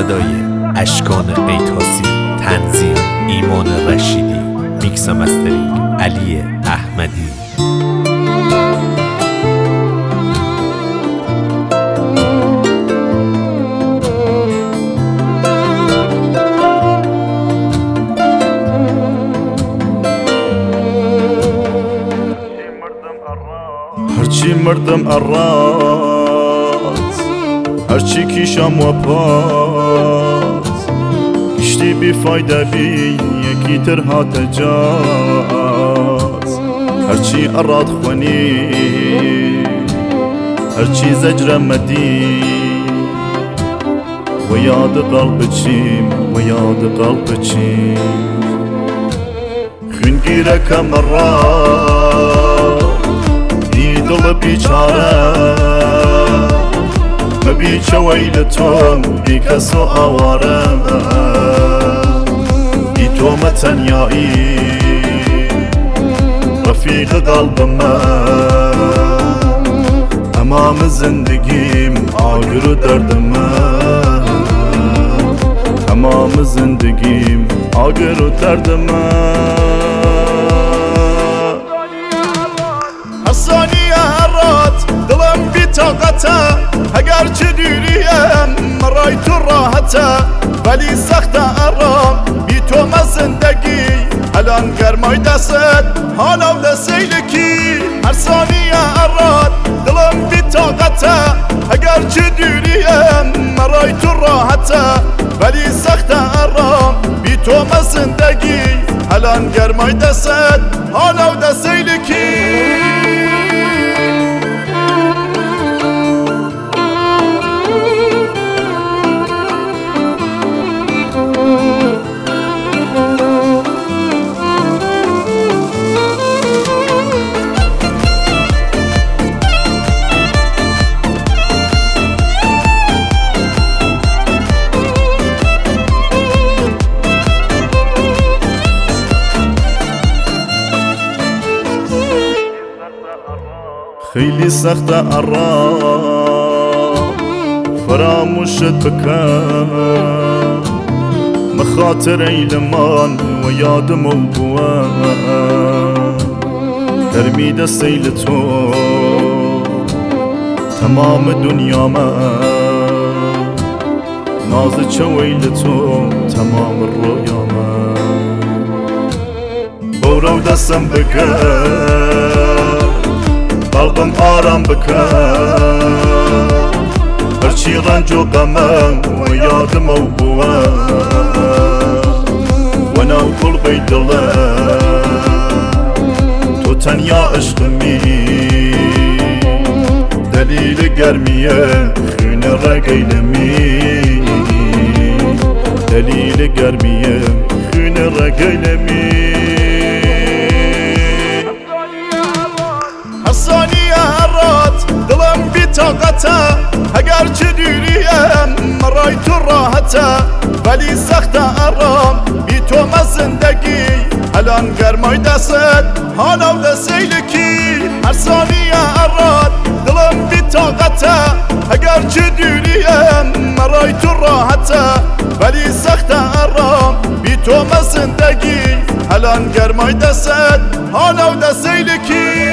صدای اشکان ایتاسی، تنظیم ایمان رشیدی، میکس مسترینگ علی احمدی. هرچی مردم ارات، هرچی کیشم و پات، گشتی بی فایده بی یکی تر هات جات. هرچی ارات خوانی، هرچی زجر مدی، و یاد قلب چیم، و یاد قلب چیم. خونگیره کمرات دل بیچاره، مبیچه ویل تو بی کس و آواره، بی تو متنیایی رفیق قلب من. تمام زندگیم آگر و درد من، تمام زندگیم آگر و درد من. دلم بی طاقته اگر چه دوریم، مرای تو راحته ولی سخته ارام. بی تو من زندگی الان گرمای دستت، حالا و دستیلکی هر ثانیه اراد. دلم بی طاقته اگر چه دوریم، مرای تو راحته ولی سخته ارام. بی تو من زندگی الان گرمای دستت، حالا و دستیلکی. خیلی سخت ارام فراموشت بکن، مخاطر ایلمان و یادم و بوان. ترمید سیل تو تمام دنیا من، ناز چه ویل تو تمام رویا من. برو دستم بکن قلبم آرام بکن، هرچی رنج و غمم و یادم و بوان. و ناو قلبی دلم تو تنیا عشقمی، دلیل گرمیه خون رگیلمی، دلیل گرمیه خون رگیلمی. دلم بی طاقته اگر چه دوریم، مرای تو راحته ولی سخته ارام. بی تو من زندگی الان گرمای دستت، حالا و دستیلکی هر ثانیه اراد. دلم بی طاقته اگر چه دوریم، مرای تو راحته ولی سخته ارام. بی تو من زندگی الان گرمای دستت، حالا و دستیلکی.